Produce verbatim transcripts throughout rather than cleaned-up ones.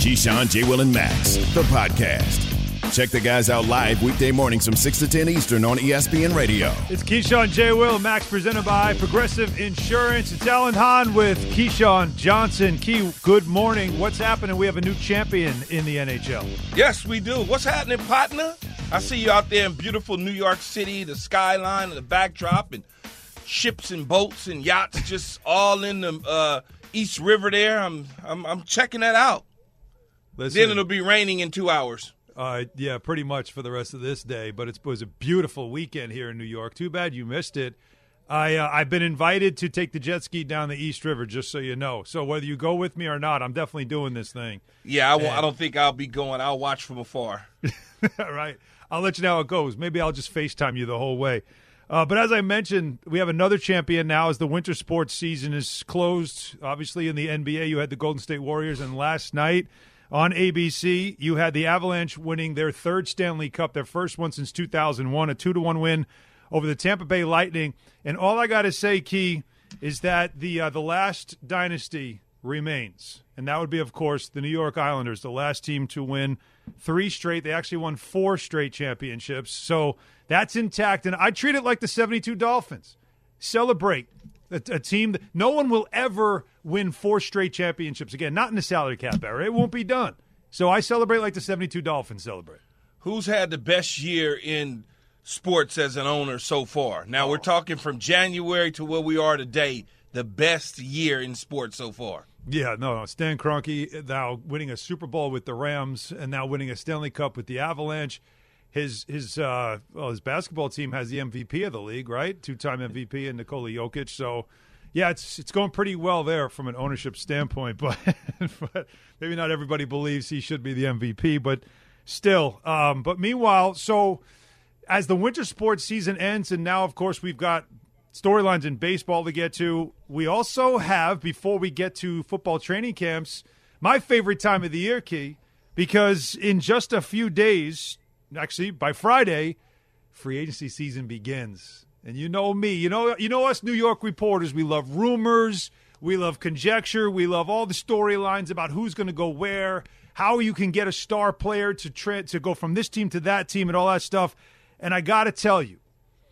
Keyshawn, J. Will, and Max, the podcast. Check the guys out live weekday mornings from six to ten Eastern on E S P N Radio. It's Keyshawn, J. Will, Max, presented by Progressive Insurance. It's Alan Hahn with Keyshawn Johnson. Key, good morning. What's happening? We have a new champion in the N H L. Yes, we do. What's happening, partner? I see you out there in beautiful New York City, the skyline and the backdrop, and ships and boats and yachts just all in the uh, East River there. I'm, I'm I'm checking that out. Listen, then it'll be raining in two hours. Uh, yeah, pretty much for the rest of this day. But it's, it was a beautiful weekend here in New York. Too bad you missed it. I, uh, I've been invited to take the jet ski down the East River, just so you know. So whether you go with me or not, I'm definitely doing this thing. Yeah, I, won't, and, I don't think I'll be going. I'll watch from afar. All right. I'll let you know how it goes. Maybe I'll just FaceTime you the whole way. Uh, but as I mentioned, we have another champion now as the winter sports season is closed. Obviously, in the N B A, you had the Golden State Warriors, and last night on A B C, you had the Avalanche winning their third Stanley Cup, their first one since two thousand one, a two to one win over the Tampa Bay Lightning. And all I got to say, Key, is that the uh, the last dynasty remains. And that would be, of course, the New York Islanders, the last team to win three straight. They actually won four straight championships. So that's intact. And I treat it like the seventy-two Dolphins. Celebrate. A, a team that no one will ever win four straight championships again, not in the salary cap era. It won't be done. So I celebrate like the seventy-two Dolphins celebrate. Who's had the best year in sports as an owner so far? Now, we're talking from January to where we are today, the best year in sports so far. Yeah, no, no. Stan Kroenke now winning a Super Bowl with the Rams and now winning a Stanley Cup with the Avalanche. His his uh, well, his basketball team has the M V P of the league, right? Two-time M V P in Nikola Jokic. So, yeah, it's it's going pretty well there from an ownership standpoint. But, but maybe not everybody believes he should be the M V P. But still, um, but meanwhile, so as the winter sports season ends, and now, of course, we've got storylines in baseball to get to. We also have, before we get to football training camps, my favorite time of the year, Key, because in just a few days, actually by Friday, free agency season begins. And you know me, you know, you know us New York reporters, we love rumors, we love conjecture, we love all the storylines about who's going to go where, how you can get a star player to tra- to go from this team to that team and all that stuff. And I got to tell you,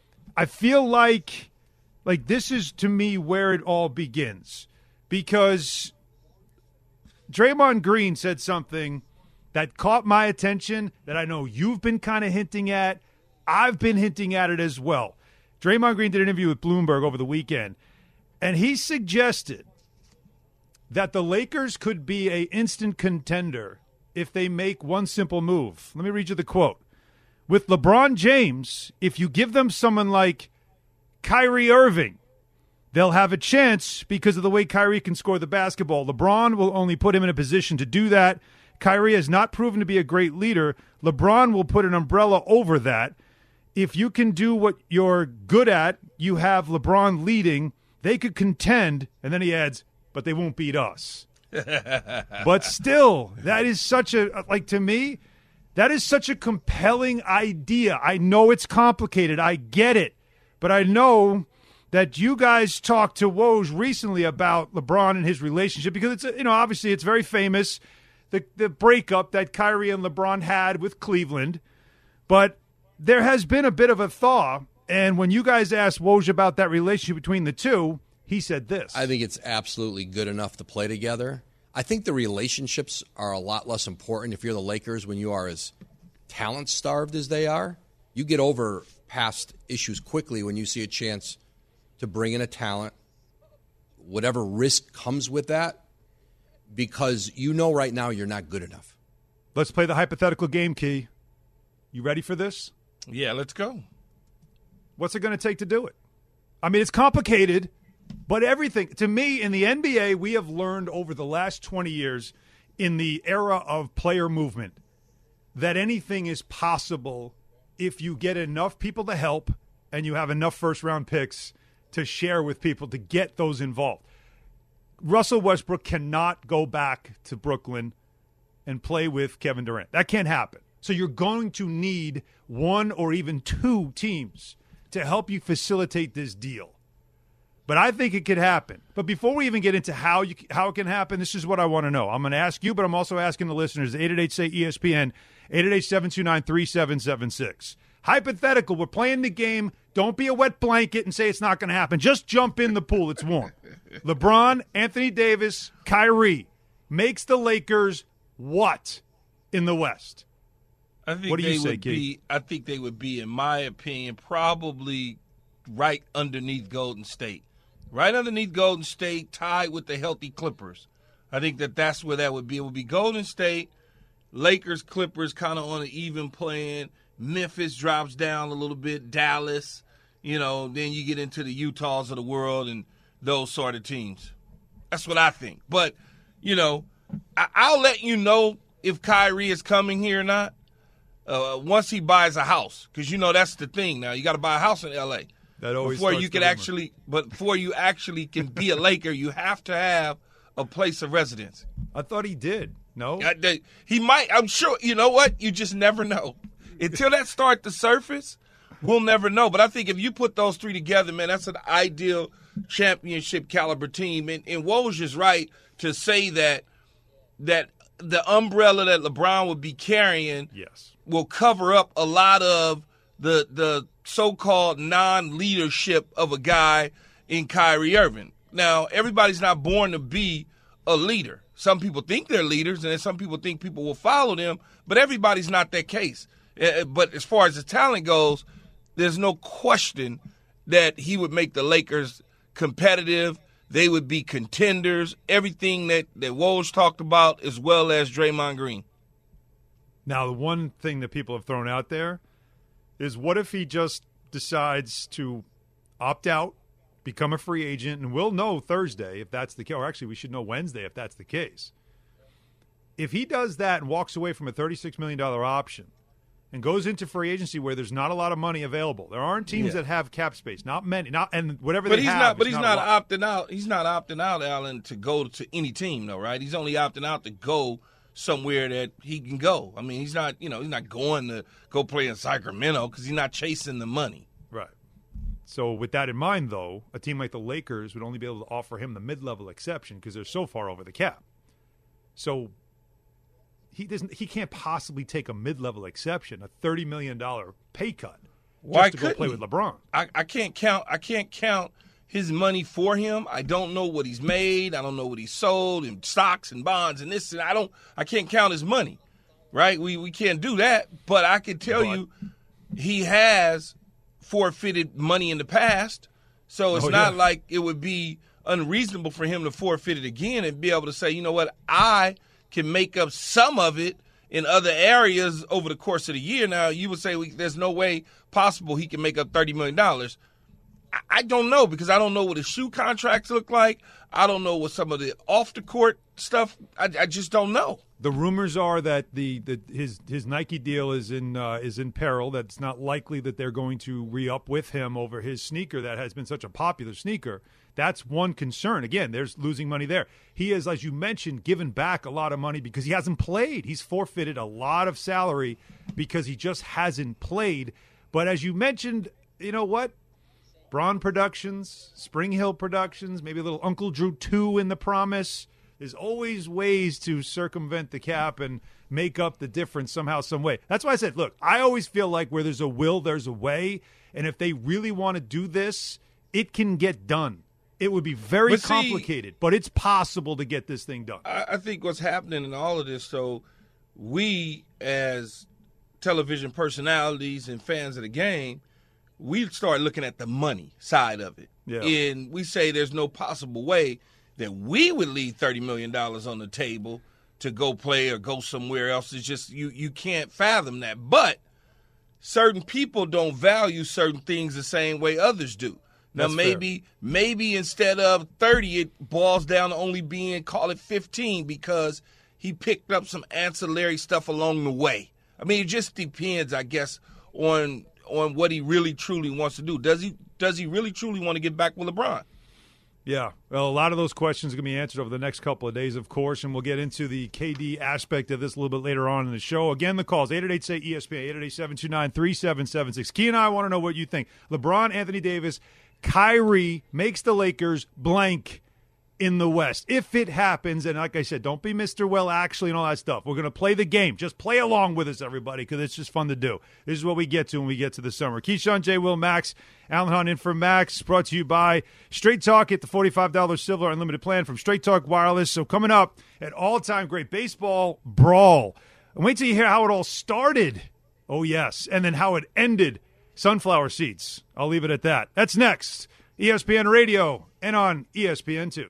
I feel like Like, this is, to me, where it all begins. Because Draymond Green said something that caught my attention that I know you've been kind of hinting at. I've been hinting at it as well. Draymond Green did an interview with Bloomberg over the weekend, and he suggested that the Lakers could be an instant contender if they make one simple move. Let me read you the quote. With LeBron James, if you give them someone like Kyrie Irving, they'll have a chance because of the way Kyrie can score the basketball. LeBron will only put him in a position to do that. Kyrie has not proven to be a great leader. LeBron will put an umbrella over that. If you can do what you're good at, you have LeBron leading, they could contend, and then he adds, but they won't beat us. But still, that is such a, like, to me, that is such a compelling idea. I know it's complicated. I get it. But I know that you guys talked to Woj recently about LeBron and his relationship because it's, you know, obviously it's very famous, the the breakup that Kyrie and LeBron had with Cleveland. But there has been a bit of a thaw, and when you guys asked Woj about that relationship between the two, he said this. I think it's absolutely good enough to play together. I think the relationships are a lot less important if you're the Lakers when you are as talent-starved as they are. You get over past issues quickly when you see a chance to bring in a talent, whatever risk comes with that, because you know right now you're not good enough. Let's play the hypothetical game, Key. You ready for this? Yeah, let's go. What's it going to take to do it? I mean, it's complicated, but everything, to me, in the N B A, we have learned over the last twenty years in the era of player movement that anything is possible if you get enough people to help and you have enough first-round picks to share with people to get those involved. Russell Westbrook cannot go back to Brooklyn and play with Kevin Durant. That can't happen. So you're going to need one or even two teams to help you facilitate this deal. But I think it could happen. But before we even get into how you, how it can happen, this is what I want to know. I'm going to ask you, but I'm also asking the listeners, eight eight eight, say E S P N, eight eight eight, seven two nine, three seven seven six. Hypothetical, we're playing the game. Don't be a wet blanket and say it's not going to happen. Just jump in the pool. It's warm. LeBron, Anthony Davis, Kyrie makes the Lakers what in the West? I think what do they you say, would Keith? be. I think they would be, in my opinion, probably right underneath Golden State, right underneath Golden State, tied with the healthy Clippers. I think that that's where that would be. It would be Golden State, Lakers, Clippers, kind of on an even plane. Memphis drops down a little bit. Dallas, you know, then you get into the Utahs of the world and those sort of teams. That's what I think. But, you know, I- I'll let you know if Kyrie is coming here or not. Uh, once he buys a house, because you know that's the thing. Now you got to buy a house in L A. That always before starts you the can rumor. actually, but before you actually can be a Laker, you have to have a place of residence. I thought he did. No? Uh, they- He might. I'm sure. You know what? You just never know until that start to surface. We'll never know. But I think if you put those three together, man, that's an ideal championship caliber team. And, and Woj is right to say that that the umbrella that LeBron would be carrying Yes. will cover up a lot of the the so-called non-leadership of a guy in Kyrie Irving. Now, everybody's not born to be a leader. Some people think they're leaders, and then some people think people will follow them, but everybody's not that case. Uh, But as far as the talent goes, there's no question that he would make the Lakers competitive. They would be contenders, everything that, that Woj talked about, as well as Draymond Green. Now, the one thing that people have thrown out there is what if he just decides to opt out, become a free agent, and we'll know Thursday if that's the case, or actually we should know Wednesday if that's the case. If he does that and walks away from a thirty-six million dollars option and goes into free agency where there's not a lot of money available, there aren't teams Yeah. that have cap space, not many, not and whatever But they he's have. not. But is he's not, not, a lot. opting out. He's not opting out, Allen, to go to any team, though, right? He's only opting out to go somewhere that he can go. I mean, he's not. You know, he's not going to go play in Sacramento because he's not chasing the money. Right. So with that in mind, though, a team like the Lakers would only be able to offer him the mid-level exception because they're so far over the cap. So he doesn't. He can't possibly take a mid-level exception, a thirty million dollars pay cut, just Why to go couldn't play he? with LeBron. I, I can't count. I can't count his money for him. I don't know what he's made. I don't know what he sold in stocks and bonds and this. And I don't. I can't count his money. Right? We we can't do that. But I can tell But- you, he has forfeited money in the past. So it's Oh, not yeah. like it would be unreasonable for him to forfeit it again and be able to say, you know what, I can make up some of it in other areas over the course of the year. Now, you would say we, there's no way possible he can make up thirty million dollars. I, I don't know because I don't know what his shoe contracts look like. I don't know what some of the off-the-court stuff, I, I just don't know. The rumors are that the, the his his Nike deal is in uh, is in peril. That it's not likely that they're going to re-up with him over his sneaker that has been such a popular sneaker. That's one concern. Again, there's losing money there. He has, as you mentioned, given back a lot of money because he hasn't played. He's forfeited a lot of salary because he just hasn't played. But as you mentioned, you know what? Braun Productions, Spring Hill Productions, maybe a little Uncle Drew two in the promise. There's always ways to circumvent the cap and make up the difference somehow, some way. That's why I said, look, I always feel like where there's a will, there's a way. And if they really want to do this, it can get done. It would be very But see- complicated, but it's possible to get this thing done. I, I think what's happening in all of this, so we as television personalities and fans of the game, we start looking at the money side of it. Yeah. And we say there's no possible way that we would leave thirty million dollars on the table to go play or go somewhere else. It's just you, you can't fathom that. But certain people don't value certain things the same way others do. Now, That's maybe maybe instead of thirty, it boils down to only being, call it fifteen, because he picked up some ancillary stuff along the way. I mean, it just depends, I guess, on on what he really truly wants to do. Does he does he really truly want to get back with LeBron? Yeah, well, a lot of those questions are going to be answered over the next couple of days, of course, and we'll get into the K D aspect of this a little bit later on in the show. Again, the calls, eight eight eight, say E S P N, eight eight eight, seven two nine, three seven seven six. Key and I want to know what you think. LeBron, Anthony Davis, Kyrie makes the Lakers blank in the West. If it happens, and like I said, don't be Mister Well Actually and all that stuff. We're going to play the game. Just play along with us, everybody, because it's just fun to do. This is what we get to when we get to the summer. Keyshawn, J. Will, Max, Alan Hunt in for Max, brought to you by Straight Talk at the forty-five dollars Silver Unlimited plan from Straight Talk Wireless. So coming up, an all-time great baseball brawl. And wait till you hear how it all started. Oh, yes. And then how it ended. Sunflower seeds. I'll leave it at that. That's next. E S P N Radio and on E S P N two.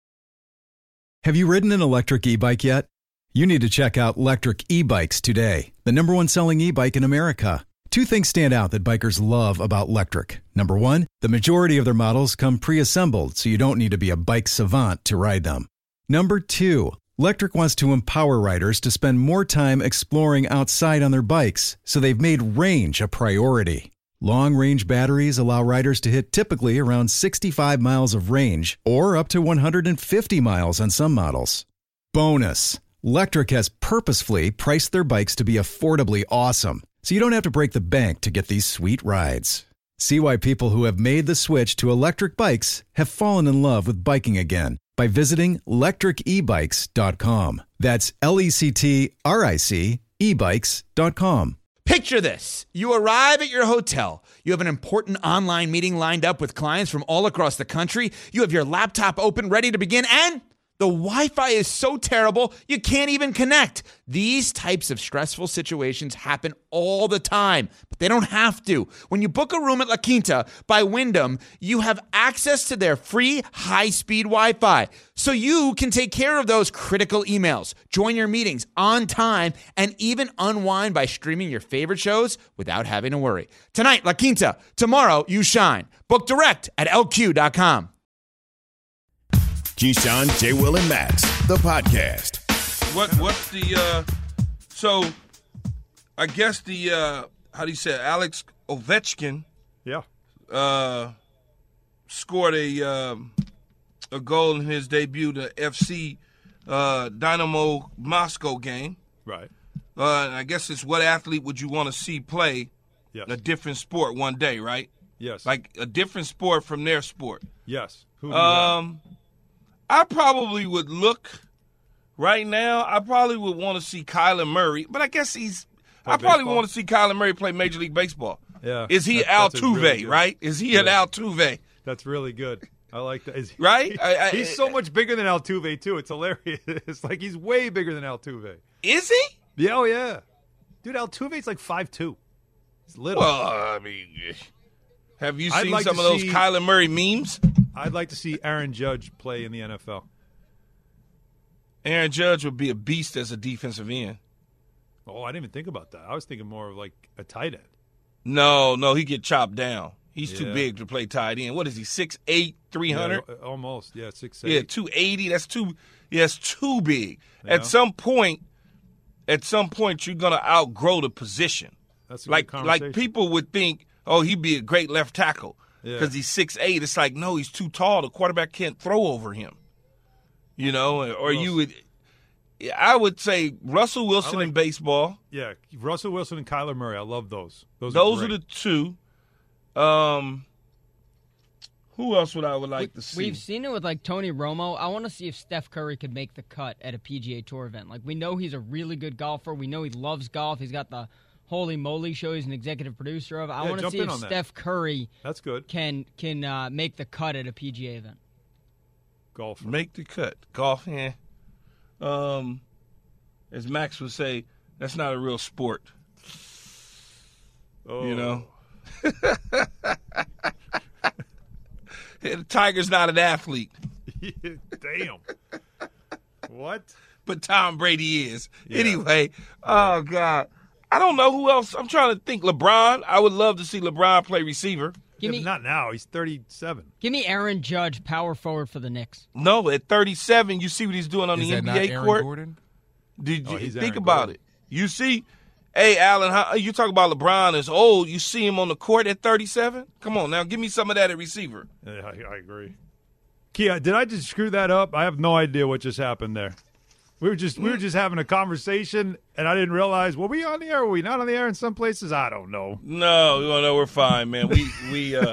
Have you ridden an electric e-bike yet? You need to check out Lectric E-Bikes today, the number one selling e-bike in America. Two things stand out that bikers love about Lectric. Number one, the majority of their models come pre-assembled, so you don't need to be a bike savant to ride them. Number two, Lectric wants to empower riders to spend more time exploring outside on their bikes, so they've made range a priority. Long-range batteries allow riders to hit typically around sixty-five miles of range or up to one hundred fifty miles on some models. Bonus, Lectric has purposefully priced their bikes to be affordably awesome, so you don't have to break the bank to get these sweet rides. See why people who have made the switch to electric bikes have fallen in love with biking again by visiting lectric e bikes dot com. That's L E C T R I C e bikes dot com. Picture this. You arrive at your hotel. You have an important online meeting lined up with clients from all across the country. You have your laptop open, ready to begin, and the Wi-Fi is so terrible, you can't even connect. These types of stressful situations happen all the time, but they don't have to. When you book a room at La Quinta by Wyndham, you have access to their free high-speed Wi-Fi, so you can take care of those critical emails, join your meetings on time, and even unwind by streaming your favorite shows without having to worry. Tonight, La Quinta. Tomorrow, you shine. Book direct at L Q dot com. Keyshawn, J. Will, and Max, the podcast. What what's the uh so I guess the uh how do you say it? Alex Ovechkin Yeah. uh scored a um a goal in his debut to F C uh Dynamo Moscow game. Right. Uh and I guess it's what athlete would you want to see play Yes. a different sport one day, right? Yes. Like a different sport from their sport. Yes. Who do you have? Um I probably would look right now. I probably would want to see Kyler Murray, but I guess he's. Play I probably baseball? want to see Kyler Murray play Major League Baseball. Yeah. Is he That- that's a Altuve, really good- right? Is he an Yeah. Altuve? That's really good. I like that. Is he- Right? I- I- he's so much bigger than Altuve, too. It's hilarious. It's like he's way bigger than Altuve. Is he? Yeah, oh, yeah. Dude, Altuve's like five two. He's little. Well, I mean, have you I'd seen like some to of those see- Kyler Murray memes? I'd like to see Aaron Judge play in the N F L. Aaron Judge would be a beast as a defensive end. Oh, I didn't even think about that. I was thinking more of like a tight end. No, no, he get chopped down. He's too Yeah. big to play tight end. What is he? six eight, three hundred? Yeah, almost. Yeah, six Yeah, eight. two eighty. That's too. Yeah, that's too big. Yeah. At some point, at some point, you're gonna outgrow the position. That's a Like, good like conversation. people would think, oh, he'd be a great left tackle Yeah. because he's six eight. It's like, no, he's too tall. The quarterback can't throw over him. You know, or you would. I would say Russell Wilson I like- in baseball. Yeah, Russell Wilson and Kyler Murray. I love those. Those, Those are, are great. the two. Um, who else would I would like we, to see? We've seen it with like Tony Romo. I want to see if Steph Curry could make the cut at a P G A Tour event. Like, we know he's a really good golfer. We know he loves golf. He's got the Holy Moly show he's an executive producer of. I Yeah, want to jump see in if on that. Steph Curry That's good. can can uh, make the cut at a P G A event. Golf. Make the cut. Golf, yeah. Um, as Max would say, that's not a real sport. Oh. You know? The Tiger's not an athlete, Damn. What? but Tom Brady is. Yeah. Anyway, oh, God. I don't know who else. I'm trying to think. LeBron. I would love to see LeBron play receiver. Give Yeah, me not now. He's thirty-seven. give me Aaron Judge, power forward for the Knicks. No, at thirty-seven, you see what he's doing on Is the that N B A not Aaron court. Gordon? Did Oh, you he's think Aaron about Gordon. it? You see, hey, Allen, how, you talk about LeBron is old. You see him on the court at thirty-seven? Come on, now give me some of that at receiver. Yeah, I, I agree. Kia, did I just screw that up? I have no idea what just happened there. We were just we were just having a conversation, and I didn't realize. Were we on the air? Were we not on the air in some places? I don't know. No, no, no, we're fine, man. We we uh,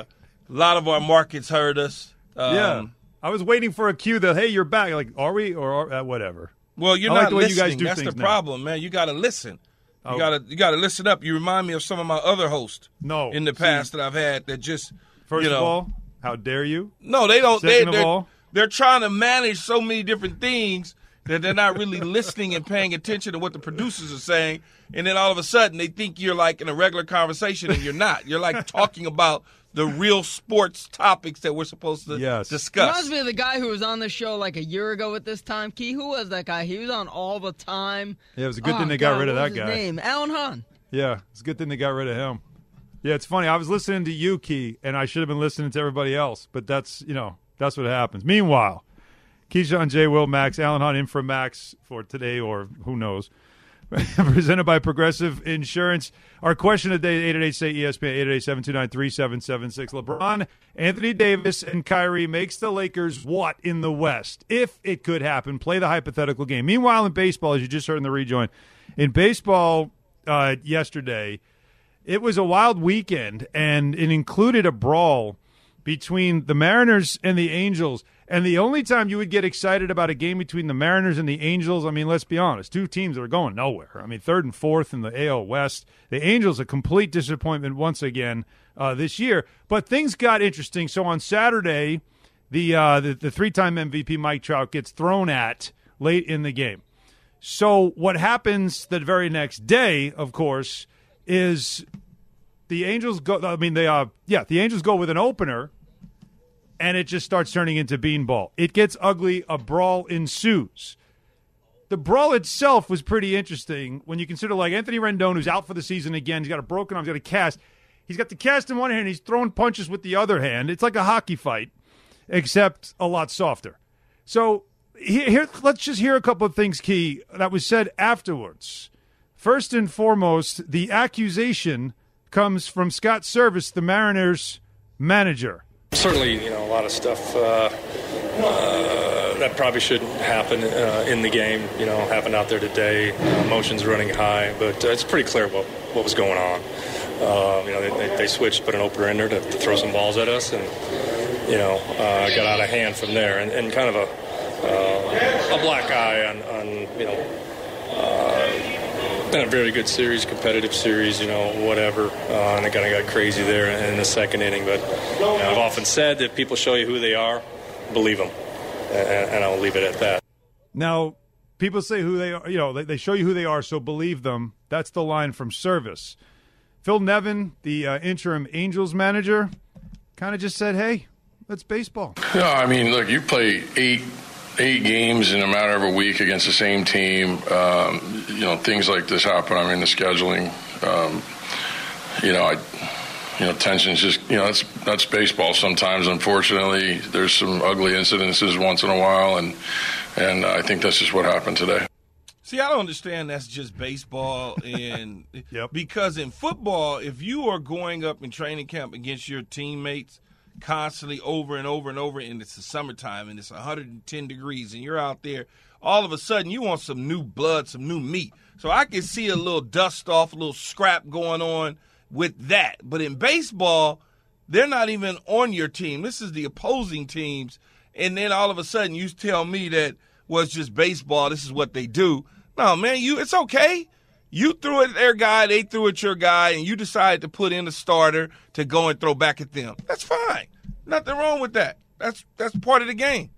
A lot of our markets heard us. Um, yeah. I was waiting for a cue that, hey, you're back. Like, are we or are, uh, whatever? Well, you're I not like the way listening. you guys do That's the things now. problem, man. You got to listen. You Oh. gotta you gotta listen up. You remind me of some of my other hosts No. in the past that I've had that just First you know, of all, how dare you? no, they don't. Second They, of they're, all- they're trying to manage so many different things that they're not really listening and paying attention to what the producers are saying. And then all of a sudden, they think you're like in a regular conversation, and you're not. You're like talking about the real sports topics that we're supposed to Yes. discuss. Reminds me of the guy who was on the show like a year ago at this time. Key, who was that guy? He was on all the time. Yeah, it was a good Oh, thing they got God, rid of what that was his guy. name? Alan Hahn. Yeah, it's a good thing they got rid of him. Yeah, it's funny. I was listening to you, Key, and I should have been listening to everybody else, but that's, you know, that's what happens. Meanwhile, Keyshawn, J. Will, Max, Alan Hunt in for Max for today, or who knows. Presented by Progressive Insurance. Our question today, eight eight eight, say E S P N, eight eight eight, seven two nine, three seven seven six. LeBron, Anthony Davis, and Kyrie makes the Lakers what in the West? If it could happen, play the hypothetical game. Meanwhile, in baseball, as you just heard in the rejoin, in baseball uh, yesterday, it was a wild weekend, and it included a brawl between the Mariners and the Angels. And the only time you would get excited about a game between the Mariners and the Angels, I mean, let's be honest, two teams that are going nowhere. I mean, third and fourth in the A L West. The Angels, a complete disappointment once again uh, this year. But things got interesting. So on Saturday, the, uh, the, the three-time M V P Mike Trout gets thrown at late in the game. So what happens the very next day, of course, is the Angels go. I mean, they uh, yeah, the Angels go with an opener, and it just starts turning into beanball. It gets ugly. A brawl ensues. The brawl itself was pretty interesting when you consider, like, Anthony Rendon, who's out for the season again. He's got a broken arm. He's got a cast. He's got the cast in one hand. He's throwing punches with the other hand. It's like a hockey fight, except a lot softer. So here, here let's just hear a couple of things, Key, that was said afterwards. First and foremost, the accusation comes from Scott Service, the Mariners manager. Certainly, you know, a lot of stuff uh, uh, that probably shouldn't happen uh, in the game, you know, happened out there today. Uh, emotions running high, but uh, it's pretty clear what, what was going on. Uh, you know, they, they, they switched, put an opener in there to, to throw some balls at us, and, you know, uh, got out of hand from there. And, and kind of a, uh, a black eye on, on you know, uh, been a very good series, competitive series, you know, whatever. Uh, and it kind of got crazy there in the second inning. But you know, I've often said that people show you who they are, believe them. And, and I'll leave it at that. Now, people say who they are, you know, they, they show you who they are, so believe them. That's the line from Service. Phil Nevin, the uh, interim Angels manager, kind of just said, hey, that's baseball. Yeah, I mean, look, you play eight eight games in a matter of a week against the same team. Um, you know, things like this happen. I mean, the scheduling, um, you know, I, you know, tensions just, you know, that's that's baseball. Sometimes, unfortunately, there's some ugly incidences once in a while, and and I think that's just what happened today. See, I don't understand that's just baseball, and Yep. because in football, if you are going up in training camp against your teammates constantly over and over and over, and it's the summertime and it's one hundred ten degrees and you're out there, all of a sudden you want some new blood, some new meat. So I can see a little dust off, a little scrap going on with that. But in baseball, they're not even on your team. This is the opposing teams. And then all of a sudden you tell me that, well, it's just baseball, this is what they do. No, man, you it's okay. You threw it at their guy, they threw at your guy, and you decided to put in a starter to go and throw back at them. That's fine. Nothing wrong with that. That's that's part of the game.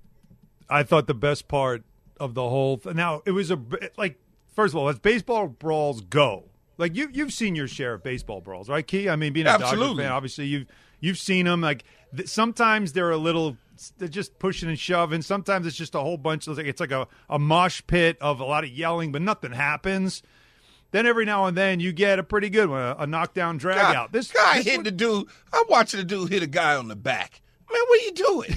I thought the best part of the whole th- now it was a like first of all, as baseball brawls go, like you you've seen your share of baseball brawls, right, Key? I mean, being a Dodger Absolutely. fan, obviously you've you've seen them. Like th- sometimes they're a little they're just pushing and shoving. Sometimes it's just a whole bunch of like it's like a a mosh pit of a lot of yelling, but nothing happens. Then every now and then you get a pretty good one, a, a knockdown drag God, out. This guy this hit one- the dude. I'm watching the dude hit a guy on the back. Man, what are you doing?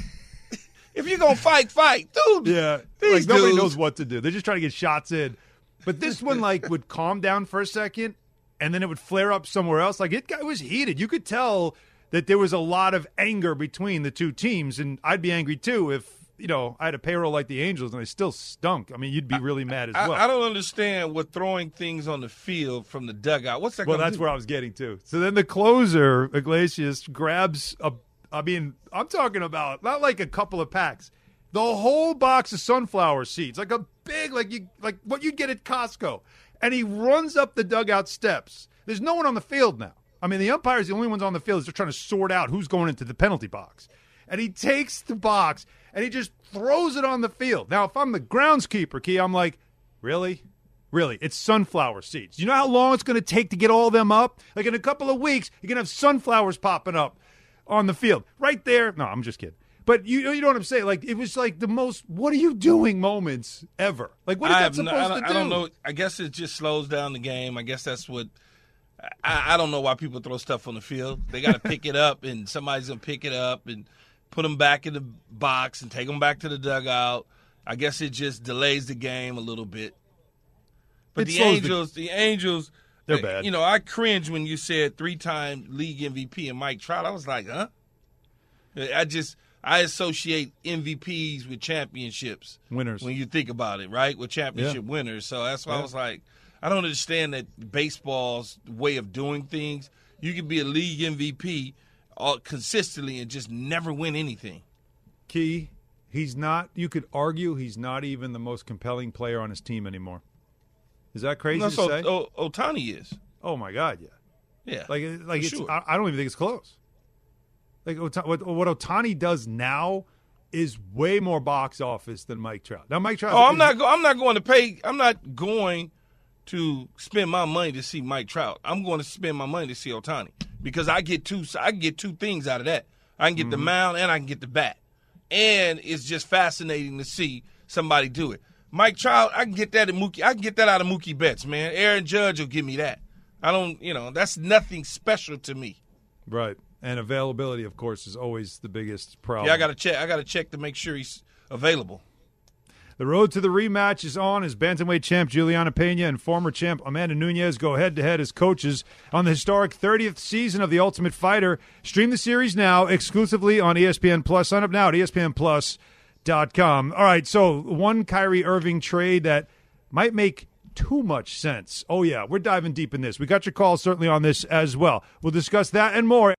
If you're gonna fight, fight, dude. Yeah, These like nobody dudes- knows what to do. They're just trying to get shots in. But this one, like, would calm down for a second, and then it would flare up somewhere else. Like, it, it was heated. You could tell that there was a lot of anger between the two teams, and I'd be angry too if you know I had a payroll like the Angels and they still stunk. I mean, you'd be really mad as I, well. I don't understand what throwing things on the field from the dugout. What's that? well, gonna that's do? where I was getting to. So then the closer, Iglesias, grabs a I mean, I'm talking about not like a couple of packs. The whole box of sunflower seeds, like a big, like you, like what you'd get at Costco. And he runs up the dugout steps. There's no one on the field now. I mean, the umpire's the only ones on the field. They're trying to sort out who's going into the penalty box. And he takes the box, and he just throws it on the field. Now, if I'm the groundskeeper, Key, I'm like, really? Really? It's sunflower seeds. You know how long it's going to take to get all of them up? Like in a couple of weeks, you're going to have sunflowers popping up on the field. Right there. No, I'm just kidding. But you, you know what I'm saying? Like, it was like the most, what are you doing moments ever. Like, what is I that supposed no, I to do? I don't know. I guess it just slows down the game. I guess that's what, I, I don't know why people throw stuff on the field. They got to pick it up, and somebody's going to pick it up and put them back in the box and take them back to the dugout. I guess it just delays the game a little bit. But It the slows Angels, the, the Angels, They're uh, bad. You know, I cringed when you said three-time league M V P and Mike Trout. I was like, huh? I just I associate M V Ps with championships. Winners. When you think about it, right? With championship Yeah. winners. So that's why Yeah. I was like, I don't understand that baseball's way of doing things. You can be a league M V P all consistently and just never win anything. Key, he's not, you could argue he's not even the most compelling player on his team anymore. Is that crazy That's to o- say? o- Ohtani is. Oh, my God, yeah. Yeah. Like, like for it's, sure. I, I don't even think it's close. Like, Ota- what, what Ohtani does now is way more box office than Mike Trout. Now, Mike Trout. Oh, I'm not. Go- I'm not going to pay. I'm not going to spend my money to see Mike Trout. I'm going to spend my money to see Ohtani because I get two. I can get two things out of that. I can get Mm-hmm. the mound and I can get the bat, and it's just fascinating to see somebody do it. Mike Trout, I can get that in Mookie. I can get that out of Mookie Betts, man. Aaron Judge will give me that. I don't. You know, that's nothing special to me. Right. And availability, of course, is always the biggest problem. Yeah, I got to check. I got to check to make sure he's available. The road to the rematch is on as bantamweight champ Juliana Pena and former champ Amanda Nunes go head-to-head as coaches on the historic thirtieth season of The Ultimate Fighter. Stream the series now exclusively on E S P N Plus. Sign up now at E S P N plus dot com. All right, so one Kyrie Irving trade that might make too much sense. Oh, yeah, we're diving deep in this. We got your call certainly on this as well. We'll discuss that and more.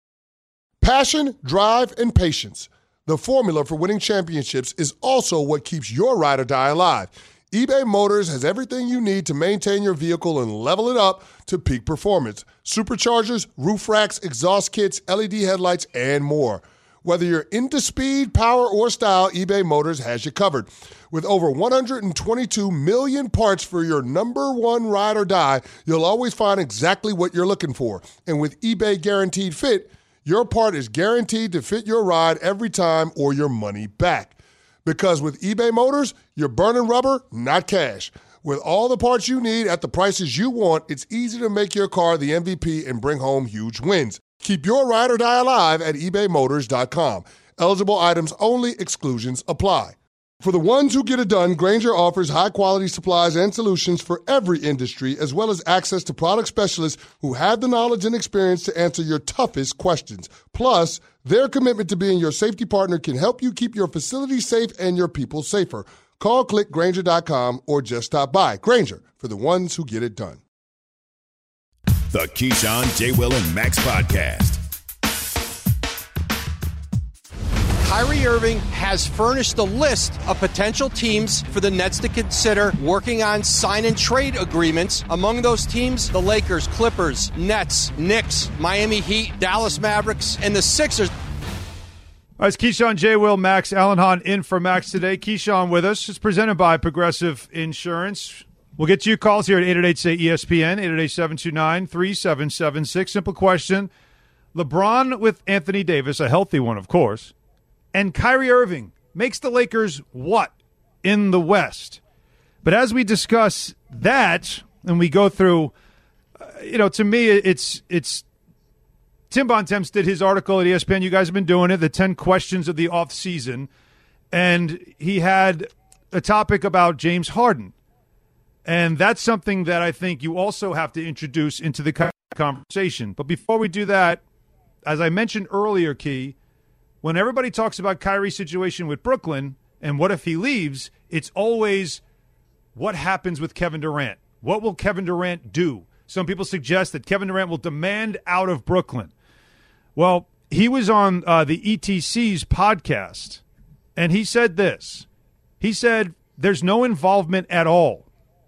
Passion, drive, and patience. The formula for winning championships is also what keeps your ride or die alive. eBay Motors has everything you need to maintain your vehicle and level it up to peak performance. Superchargers, roof racks, exhaust kits, L E D headlights, and more. Whether you're into speed, power, or style, eBay Motors has you covered. With over one hundred twenty-two million parts for your number one ride or die, you'll always find exactly what you're looking for. And with eBay Guaranteed Fit, your part is guaranteed to fit your ride every time or your money back. Because with eBay Motors, you're burning rubber, not cash. With all the parts you need at the prices you want, it's easy to make your car the M V P and bring home huge wins. Keep your ride or die alive at ebay motors dot com. Eligible items only. Exclusions apply. For the ones who get it done, Grainger offers high-quality supplies and solutions for every industry, as well as access to product specialists who have the knowledge and experience to answer your toughest questions. Plus, their commitment to being your safety partner can help you keep your facility safe and your people safer. Call, click Grainger dot com, or just stop by. Grainger, for the ones who get it done. The Keyshawn, J. Will, and Max Podcast. Kyrie Irving has furnished a list of potential teams for the Nets to consider working on sign and trade agreements. Among those teams, the Lakers, Clippers, Nets, Knicks, Miami Heat, Dallas Mavericks, and the Sixers. All right, it's Keyshawn, J. Will, Max, Alan Hahn in for Max today. Keyshawn with us. It's presented by Progressive Insurance. We'll get to your calls here at eight eight eight, say E S P N, eight eight eight, seven two nine, three seven seven six. Simple question. LeBron with Anthony Davis, a healthy one, of course, and Kyrie Irving makes the Lakers what in the West? But as we discuss that and we go through, uh, you know, to me, it's it's Tim Bontemps did his article at E S P N. You guys have been doing it, the ten questions of the offseason. And he had a topic about James Harden. And that's something that I think you also have to introduce into the conversation. But before we do that, as I mentioned earlier, Key, when everybody talks about Kyrie's situation with Brooklyn and what if he leaves, it's always what happens with Kevin Durant. What will Kevin Durant do? Some people suggest that Kevin Durant will demand out of Brooklyn. Well, he was on uh, the E T C's podcast, and he said this. He said, there's no involvement at all.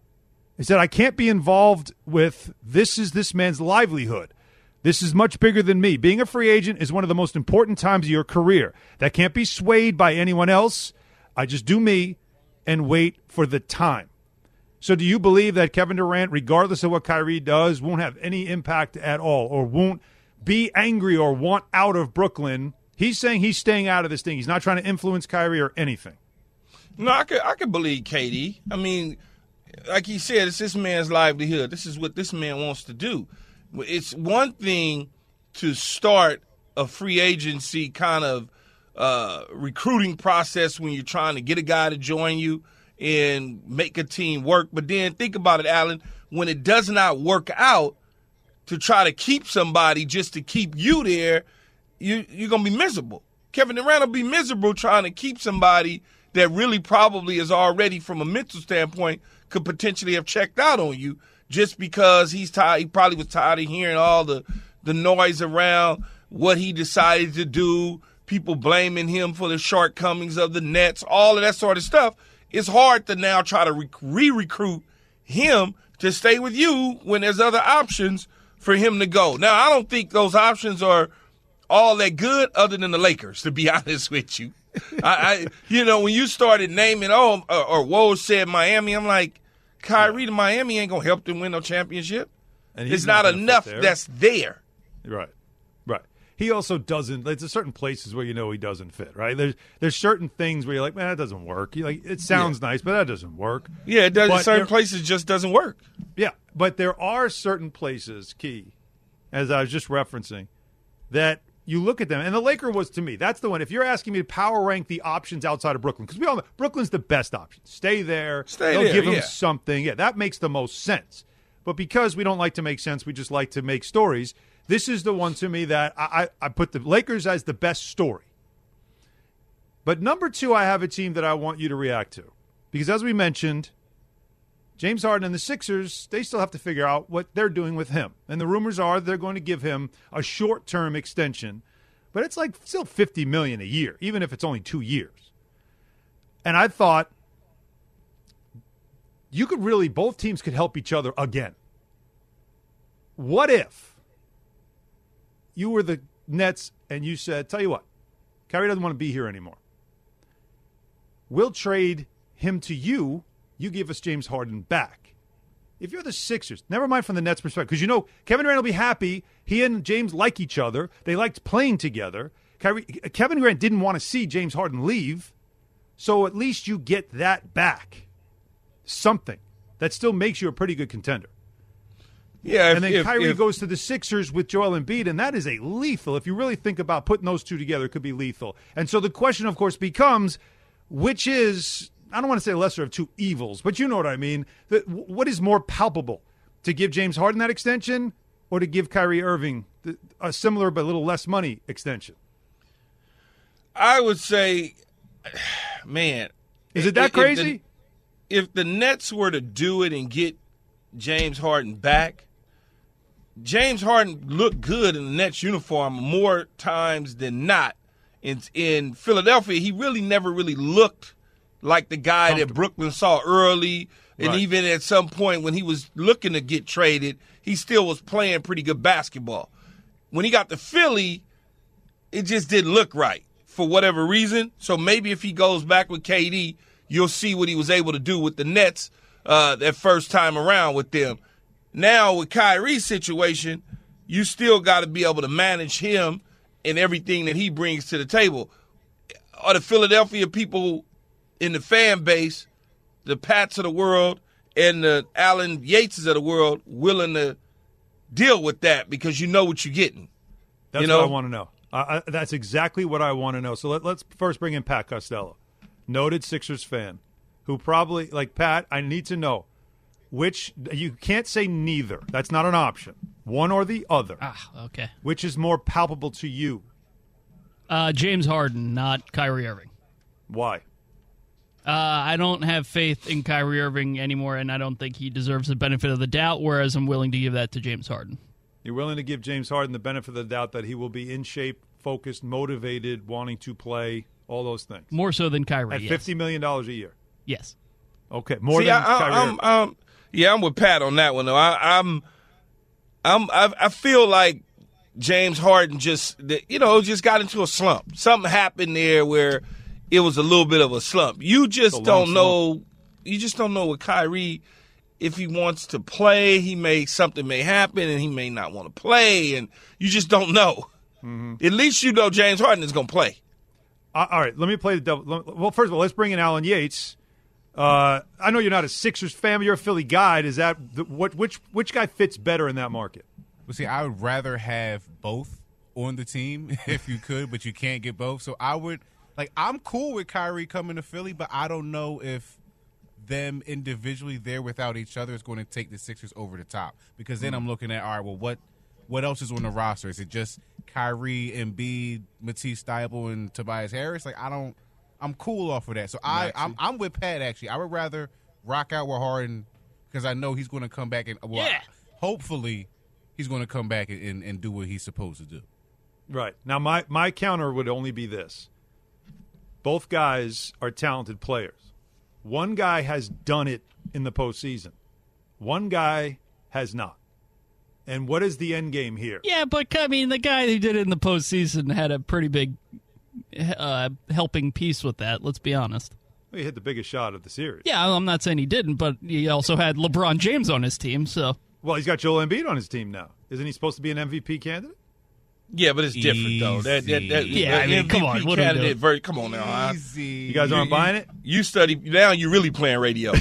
He said, I can't be involved with this is this man's livelihood. This is much bigger than me. Being a free agent is one of the most important times of your career. That can't be swayed by anyone else. I just do me and wait for the time. So do you believe that Kevin Durant, regardless of what Kyrie does, won't have any impact at all or won't be angry or want out of Brooklyn? He's saying he's staying out of this thing. He's not trying to influence Kyrie or anything. No, I could, I could believe K D. I mean, like he said, it's this man's livelihood. This is what this man wants to do. It's one thing to start a free agency kind of uh, recruiting process when you're trying to get a guy to join you and make a team work. But then think about it, Alan, when it does not work out, to try to keep somebody just to keep you there, you, you're going to be miserable. Kevin Durant will be miserable trying to keep somebody that really probably is already, from a mental standpoint, could potentially have checked out on you just because he's tired. He probably was tired of hearing all the, the noise around what he decided to do, people blaming him for the shortcomings of the Nets, all of that sort of stuff. It's hard to now try to re-recruit him to stay with you when there's other options for him to go. Now, I don't think those options are all that good other than the Lakers, to be honest with you. I, I, you know, when you started naming, oh, or, or Woj said Miami, I'm like, Kyrie to Miami ain't going to help them win no championship. And it's not, not enough there. That's there. Right, right. He also doesn't, there's certain places where you know he doesn't fit, right? There's there's certain things where you're like, man, that doesn't work. You like, it sounds yeah. nice, but that doesn't work. Yeah, it does. But certain there, places just doesn't work. Yeah, but there are certain places, Key, as I was just referencing, that you look at them, and the Laker was, to me, that's the one. If you're asking me to power rank the options outside of Brooklyn, because we all know Brooklyn's the best option. Stay there. Stay They'll there, give them yeah. something. Yeah, that makes the most sense. But because we don't like to make sense, we just like to make stories. This is the one to me that I, I, I put the Lakers as the best story. But number two, I have a team that I want you to react to. Because as we mentioned, James Harden and the Sixers, they still have to figure out what they're doing with him. And the rumors are they're going to give him a short-term extension. But it's like still fifty million dollars a year, even if it's only two years. And I thought you could really, both teams could help each other again. What if you were the Nets and you said, tell you what, Kyrie doesn't want to be here anymore. We'll trade him to you. You give us James Harden back. If you're the Sixers, never mind from the Nets' perspective, because you know Kevin Durant will be happy. He and James like each other. They liked playing together. Kyrie, Kevin Durant didn't want to see James Harden leave, so at least you get that back. Something that still makes you a pretty good contender. Yeah, if, and then if, Kyrie if, goes to the Sixers with Joel Embiid, and that is a lethal. If you really think about putting those two together, it could be lethal. And so the question, of course, becomes, which is, I don't want to say lesser of two evils, but you know what I mean. The, what is more palpable, to give James Harden that extension or to give Kyrie Irving the, a similar but a little less money extension? I would say, man. Is it that if, crazy? If the, if the Nets were to do it and get James Harden back, James Harden looked good in the Nets uniform more times than not. In, in Philadelphia, he really never really looked like the guy that Brooklyn saw early. And right. even at some point when he was looking to get traded, he still was playing pretty good basketball. When he got to Philly, it just didn't look right for whatever reason. So maybe if he goes back with K D, you'll see what he was able to do with the Nets uh, that first time around with them. Now with Kyrie's situation, you still got to be able to manage him and everything that he brings to the table. Are the Philadelphia people in the fan base, the Pats of the world and the Allen Yateses of the world, willing to deal with that because you know what you're getting? That's you know? what I want to know. Uh, I, that's exactly what I want to know. So let, let's first bring in Pat Costello, noted Sixers fan, who probably, like Pat, I need to know which, you can't say neither. That's not an option. One or the other. Ah, okay. Which is more palpable to you? Uh, James Harden, not Kyrie Irving. Why? Uh, I don't have faith in Kyrie Irving anymore, and I don't think he deserves the benefit of the doubt, whereas I'm willing to give that to James Harden. You're willing to give James Harden the benefit of the doubt that he will be in shape focused, motivated, wanting to play, all those things. More so than Kyrie. At yes. fifty million dollars a year. Yes. Okay, more See, than I, Kyrie. I, I'm, um, yeah, I'm with Pat on that one though. I, I'm, I'm, I, I feel like James Harden just, you know, just got into a slump. Something happened there where it was a little bit of a slump. You just don't know. You just don't know with Kyrie. If he wants to play, he may something may happen, and he may not want to play, and you just don't know. Mm-hmm. At least you know James Harden is going to play. Uh, all right, let me play the devil. Well, first of all, let's bring in Alan Yates. Uh, I know you're not a Sixers fan, but you're a Philly guy. Is that the, what? Which which guy fits better in that market? Well, see, I would rather have both on the team if you could, but you can't get both. So I would like. I'm cool with Kyrie coming to Philly, but I don't know if them individually there without each other is going to take the Sixers over the top. Because then mm-hmm. I'm looking at all right, well, what what else is on the roster? Is it just Kyrie, Embiid, Matisse Thybulle, and Tobias Harris? Like I don't. I'm cool off of that. So I, I'm, I'm with Pat, actually. I would rather rock out with Harden because I know he's going to come back and well, yeah. hopefully he's going to come back and, and do what he's supposed to do. Right. Now, my, my counter would only be this. Both guys are talented players. One guy has done it in the postseason. One guy has not. And what is the end game here? Yeah, but, I mean, the guy who did it in the postseason had a pretty big – Uh, helping piece with that, let's be honest. Well, he hit the biggest shot of the series. Yeah, I'm not saying he didn't, but he also had LeBron James on his team, so. Well, he's got Joel Embiid on his team now. Isn't he supposed to be an M V P candidate? Yeah, but it's different, Easy. though. That, that, that, yeah, that I mean, M V P come on. What candidate, very, come on now. Huh? You guys aren't you, buying you, it? You study, now you're really playing radio.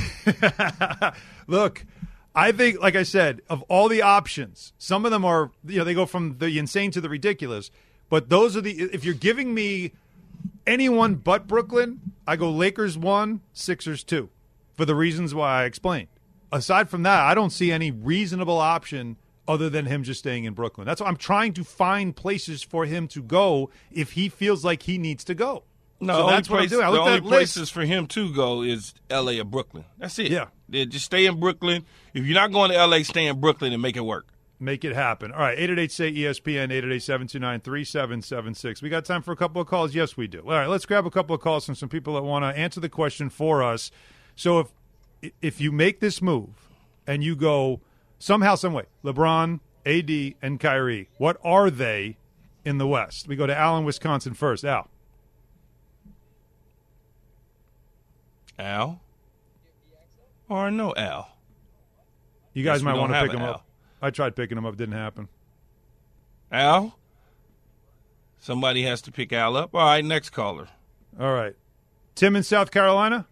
Look, I think, like I said, of all the options, some of them are, you know, they go from the insane to the ridiculous. But those are the, if you're giving me anyone but Brooklyn, I go Lakers one, Sixers two, for the reasons why I explained. Aside from that, I don't see any reasonable option other than him just staying in Brooklyn. That's why I'm trying to find places for him to go if he feels like he needs to go. No, so that's place, what I'm doing. I the looked only at places list. for him to go is L A or Brooklyn. That's it. Yeah. yeah. Just stay in Brooklyn. If you're not going to L A, stay in Brooklyn and make it work. Make it happen. All right, eight eight eight, S A Y, E S P N, eight eight eight, seven two nine, three seven seven six. We got time for a couple of calls? Yes, we do. All right, let's grab a couple of calls from some people that want to answer the question for us. So if if you make this move and you go somehow, some way, LeBron, A D, and Kyrie, what are they in the West? We go to Al in Wisconsin first. Al. Al? Or no Al? You guys Yes, might we want don't to have pick an him Al. up. I tried picking him up. Didn't happen. Al? Somebody has to pick Al up. All right, next caller. All right. Tim in South Carolina?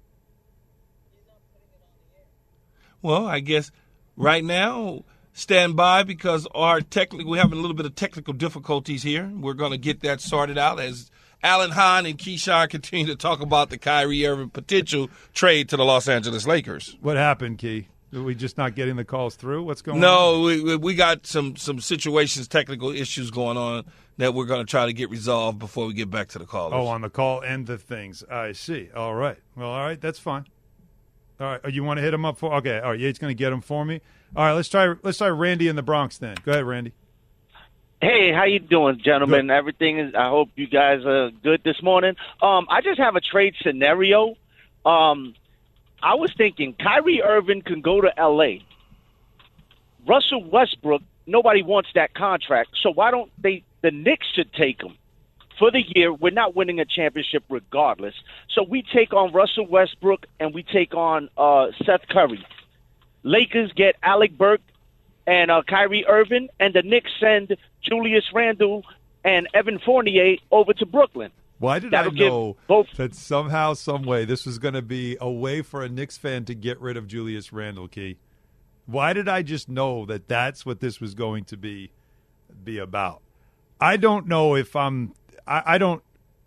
Well, I guess right now, stand by because our technical, we're having a little bit of technical difficulties here. We're going to get that sorted out as Alan Hahn and Keyshawn continue to talk about the Kyrie Irving potential trade to the Los Angeles Lakers. What happened, Key? Are we just not getting the calls through? What's going no, on? No, we, we got some, some situations, technical issues going on that we're going to try to get resolved before we get back to the callers. Oh, on the call and the things. I see. All right. Well, all right. That's fine. All right. Oh, you want to hit him up for? Okay. All right. Yates going to get him for me. All right. Let's try. Let's try Randy in the Bronx then. Go ahead, Randy. Hey, how you doing, gentlemen? Good. Everything is. I hope you guys are good this morning. Um, I just have a trade scenario. Um, I was thinking Kyrie Irving can go to L A. Russell Westbrook, nobody wants that contract, so why don't they? The Knicks should take him for the year. We're not winning a championship regardless, so we take on Russell Westbrook and we take on uh, Seth Curry. Lakers get Alec Burks and uh, Kyrie Irving, and the Knicks send Julius Randle and Evan Fournier over to Brooklyn. Why did That'll I know both- that somehow, some way, this was going to be a way for a Knicks fan to get rid of Julius Randle, Key? Why did I just know that that's what this was going to be be about? I don't know if I'm I, I don't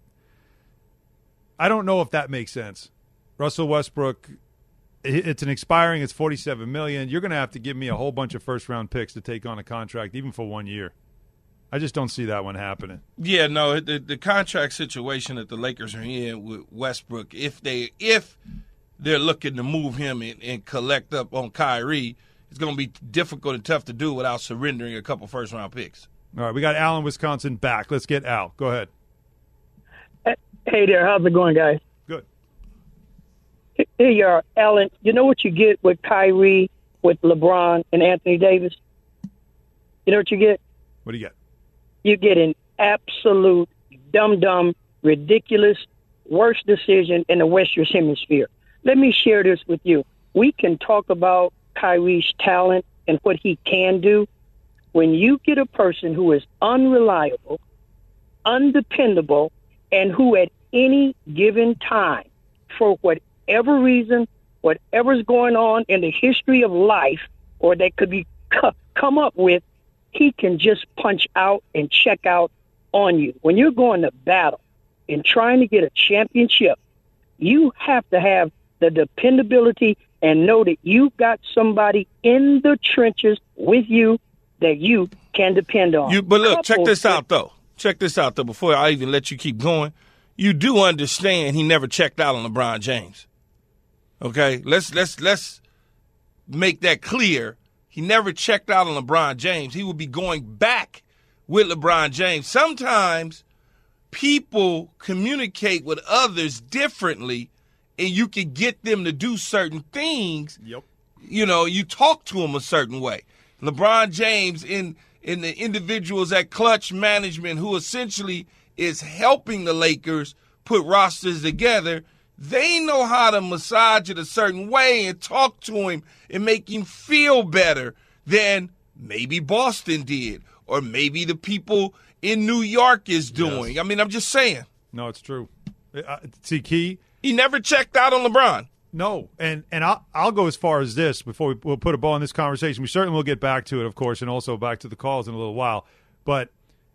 I don't know if that makes sense. Russell Westbrook, it's an expiring, it's forty-seven million dollars. You're going to have to give me a whole bunch of first-round picks to take on a contract, even for one year. I just don't see that one happening. Yeah, no, the the contract situation that the Lakers are in with Westbrook, if they if they're looking to move him and, and collect up on Kyrie, it's going to be difficult and tough to do without surrendering a couple first round picks. All right, we got Al in Wisconsin back. Let's get Al. Go ahead. Hey there, how's it going, guys? Good. Here you are, Alan. You know what you get with Kyrie, with LeBron, and Anthony Davis? You know what you get? What do you get? You get an absolute dumb-dumb, ridiculous, worst decision in the Western Hemisphere. Let me share this with you. We can talk about Kyrie's talent and what he can do. When you get a person who is unreliable, undependable, and who at any given time, for whatever reason, whatever's going on in the history of life, or that could be come up with, he can just punch out and check out on you. When you're going to battle and trying to get a championship, you have to have the dependability and know that you've got somebody in the trenches with you that you can depend on. You, but look, Coupled check this with- out, though. Check this out, though, before I even let you keep going. You do understand he never checked out on LeBron James. Okay? Let's let's let's make that clear. He never checked out on LeBron James. He would be going back with LeBron James. Sometimes people communicate with others differently, and you can get them to do certain things. Yep. You know, you talk to them a certain way. LeBron James in in the individuals at Clutch Management who essentially is helping the Lakers put rosters together, they know how to massage it a certain way and talk to him and make him feel better than maybe Boston did or maybe the people in New York is doing. Yes. I mean, I'm just saying. No, it's true. Uh, see, Key? He never checked out on LeBron. No, and and I'll, I'll go as far as this before we, we'll put a ball in this conversation. We certainly will get back to it, of course, and also back to the calls in a little while. But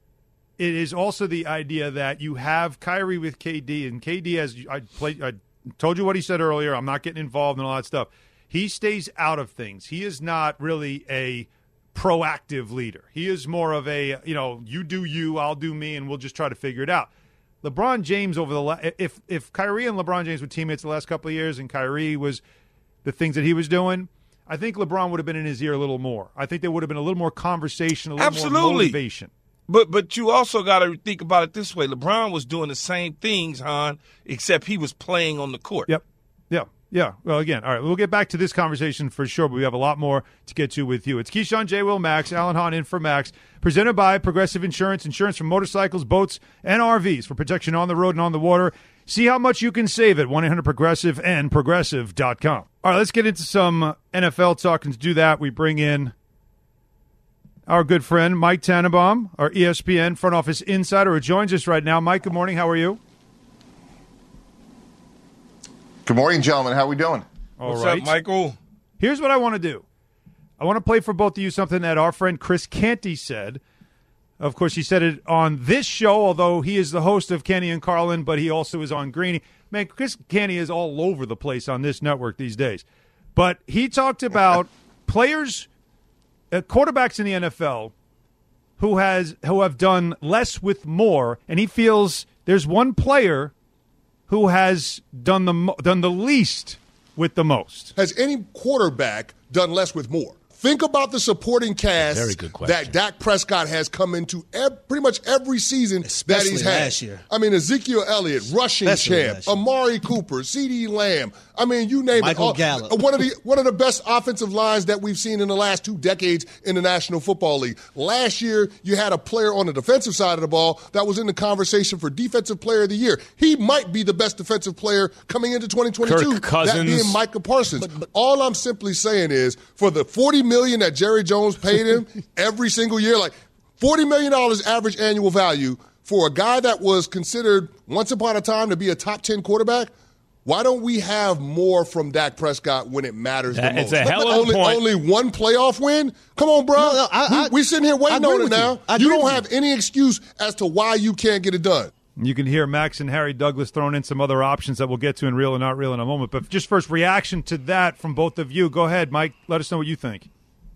it is also the idea that you have Kyrie with K D, and K D has I played. I told you what he said earlier. I'm not getting involved in all that stuff. He stays out of things. He is not really a proactive leader. He is more of a, you know, you do you, I'll do me, and we'll just try to figure it out. LeBron James over the la- if if Kyrie and LeBron James were teammates the last couple of years, and Kyrie was the things that he was doing, I think LeBron would have been in his ear a little more. I think there would have been a little more conversation, a little Absolutely. more motivation. But but you also got to think about it this way: LeBron was doing the same things, Han, except he was playing on the court. Yep. Yeah. Yeah. Well, again, all right, we'll get back to this conversation for sure, but we have a lot more to get to with you. It's Keyshawn, J. Will, Max, Alan Hahn in for Max, presented by Progressive Insurance, insurance for motorcycles, boats, and R Vs for protection on the road and on the water. See how much you can save at one eight hundred progressive and progressive dot com. All right, let's get into some N F L talk, and to do that, we bring in our good friend Mike Tannenbaum, our E S P N front office insider, who joins us right now. Mike, good morning. How are you? Good morning, gentlemen. How are we doing? All What's right. up, Michael? Here's what I want to do. I want to play for both of you something that our friend Chris Canty said. Of course, he said it on this show, although he is the host of Kenny and Carlin, but he also is on Greeny. Man, Chris Canty is all over the place on this network these days. But he talked about players, uh, quarterbacks in the N F L who has who have done less with more, and he feels there's one player who has done the mo- done the least with the most. Has any quarterback done less with more? Think about the supporting cast Very good question. that Dak Prescott has come into ev- pretty much every season Especially that he's had. last year. I mean, Ezekiel Elliott, rushing Especially champ, last year. Amari Cooper, CeeDee Lamb. I mean, you name Michael it. All- Gallup. One of the one of the best offensive lines that we've seen in the last two decades in the National Football League. Last year, you had a player on the defensive side of the ball that was in the conversation for Defensive Player of the Year. He might be the best defensive player coming into twenty twenty-two. Kirk Cousins. That being Micah Parsons. All I'm simply saying is, for the forty million dollars that Jerry Jones paid him every single year, like forty million dollars average annual value for a guy that was considered once upon a time to be a top ten quarterback. Why don't we have more from Dak Prescott when it matters That- the it's most? a hell of a only, point. only one playoff win? Come on, bro. No, no, I- I- we, we sitting here I waiting agree on it with you. now. I You agree don't with have any excuse as to why you can't get it done. You can hear Max and Harry Douglas throwing in some other options that we'll get to in real and not real in a moment. But just first reaction to that from both of you. Go ahead, Mike. Let us know what you think.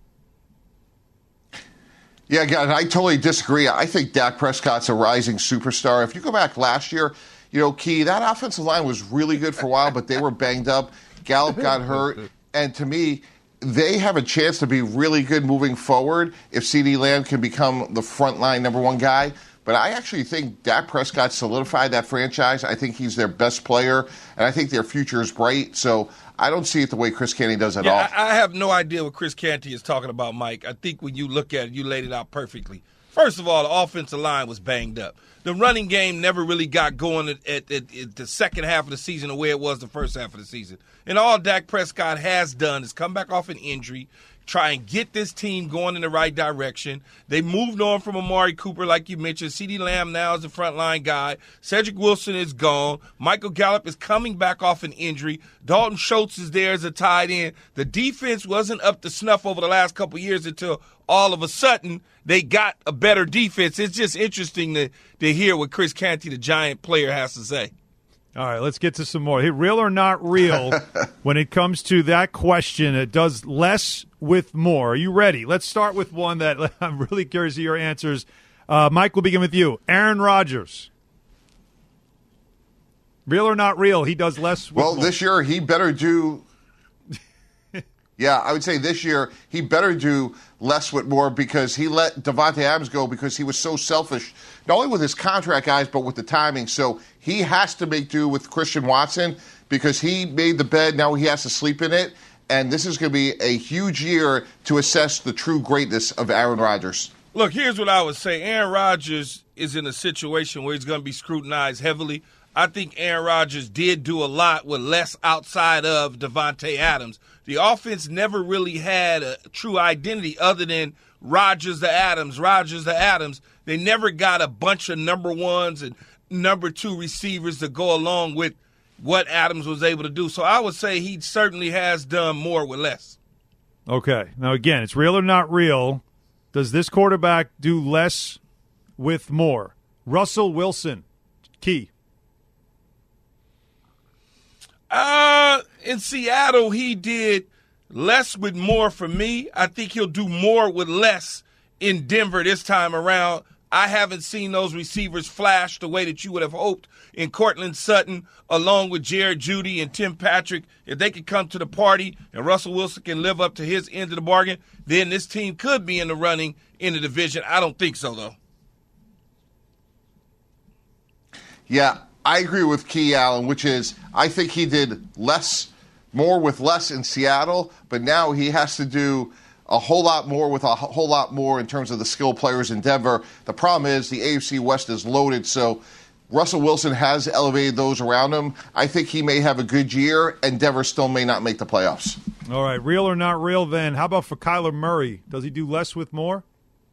Yeah, again, I totally disagree. I think Dak Prescott's a rising superstar. If you go back last year, you know, Key, that offensive line was really good for a while, but they were banged up. Gallup got hurt. And to me, they have a chance to be really good moving forward if CeeDee Lamb can become the frontline number one guy. But I actually think Dak Prescott solidified that franchise. I think he's their best player, and I think their future is bright. So I don't see it the way Chris Canty does at yeah, all. I, I have no idea what Chris Canty is talking about, Mike. I think when you look at it, you laid it out perfectly. First of all, the offensive line was banged up. The running game never really got going at, at, at, at the second half of the season the way it was the first half of the season. And all Dak Prescott has done is come back off an injury, try and get this team going in the right direction. They moved on from Amari Cooper, like you mentioned. CeeDee Lamb now is the frontline guy. Cedric Wilson is gone. Michael Gallup is coming back off an injury. Dalton Schultz is there as a tight end. The defense wasn't up to snuff over the last couple of years until all of a sudden they got a better defense. It's just interesting to, to hear what Chris Canty, the Giant player, has to say. All right, let's get to some more. Hey, real or not real, when it comes to that question, it does less with more. Are you ready? Let's start with one that I'm really curious of your answers. Uh, Mike, we'll begin with you. Aaron Rodgers. Real or not real, he does less with well, more. This year he better do – yeah, I would say this year he better do less with more because he let Davante Adams go because he was so selfish, not only with his contract, guys, but with the timing. So he has to make do with Christian Watson because he made the bed, now he has to sleep in it. And this is going to be a huge year to assess the true greatness of Aaron Rodgers. Look, here's what I would say. Aaron Rodgers is in a situation where he's going to be scrutinized heavily. I think Aaron Rodgers did do a lot with less outside of Davante Adams. The offense never really had a true identity other than Rodgers to Adams, Rodgers to Adams. They never got a bunch of number ones and number two receivers to go along with what Adams was able to do. So I would say he certainly has done more with less. Okay. Now, again, it's real or not real. Does this quarterback do less with more? Russell Wilson, key. Uh, in Seattle, he did less with more for me. I think he'll do more with less in Denver this time around. I haven't seen those receivers flash the way that you would have hoped in Cortland Sutton, along with Jared Jeudy and Tim Patrick. If they could come to the party and Russell Wilson can live up to his end of the bargain, then this team could be in the running in the division. I don't think so, though. Yeah, I agree with Key Allen, which is I think he did less, more with less in Seattle, but now he has to do a whole lot more with a whole lot more in terms of the skill players in Denver. The problem is the A F C West is loaded, so Russell Wilson has elevated those around him. I think he may have a good year, and Denver still may not make the playoffs. All right, real or not real then, how about for Kyler Murray? Does he do less with more?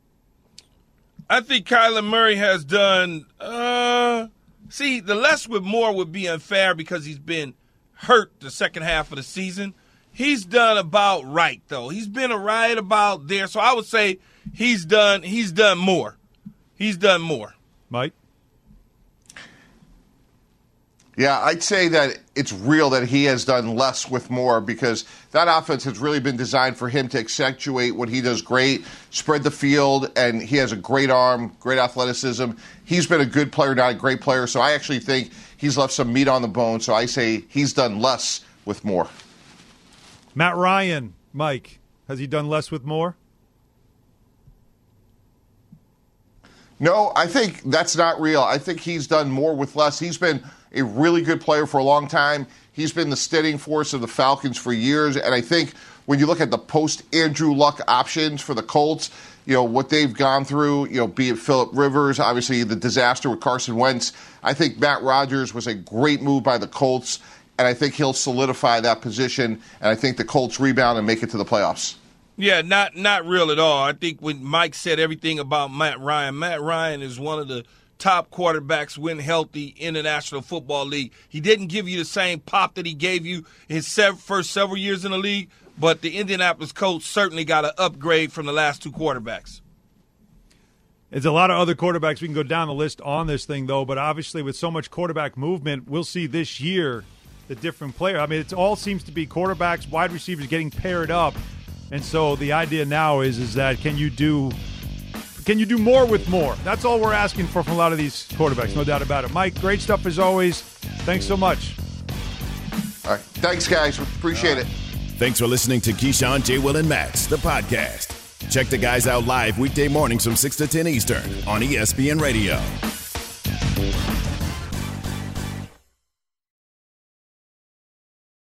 I think Kyler Murray has done uh, – see, the less with more would be unfair because he's been hurt the second half of the season. He's done about right, though. He's been right about there. So I would say he's done he's done more. He's done more. Mike? Yeah, I'd say that it's real that he has done less with more because that offense has really been designed for him to accentuate what he does great, spread the field, and he has a great arm, great athleticism. He's been a good player, not a great player, so I actually think he's left some meat on the bone, so I say he's done less with more. Matt Ryan, Mike, has he done less with more? No, I think that's not real. I think he's done more with less. He's been a really good player for a long time. He's been the steadying force of the Falcons for years, and I think when you look at the post-Andrew Luck options for the Colts, you know, what they've gone through, you know, be it Phillip Rivers, obviously the disaster with Carson Wentz, I think Matt Rogers was a great move by the Colts, and I think he'll solidify that position, and I think the Colts rebound and make it to the playoffs. Yeah, not not real at all. I think when Mike said everything about Matt Ryan, Matt Ryan is one of the top quarterbacks when healthy in the National Football League. He didn't give you the same pop that he gave you his sev- first several years in the league, but the Indianapolis Colts certainly got an upgrade from the last two quarterbacks. There's a lot of other quarterbacks. We can go down the list on this thing, though, but obviously with so much quarterback movement, we'll see this year the different player. I mean, it all seems to be quarterbacks, wide receivers getting paired up. And so the idea now is is that can you do can you do more with more? That's all we're asking for from a lot of these quarterbacks, no doubt about it. Mike, great stuff as always. Thanks so much. All right. Thanks, guys. Appreciate right. it. Thanks for listening to Keyshawn, J. Will, and Max, the podcast. Check the guys out live weekday mornings from six to ten Eastern on E S P N Radio.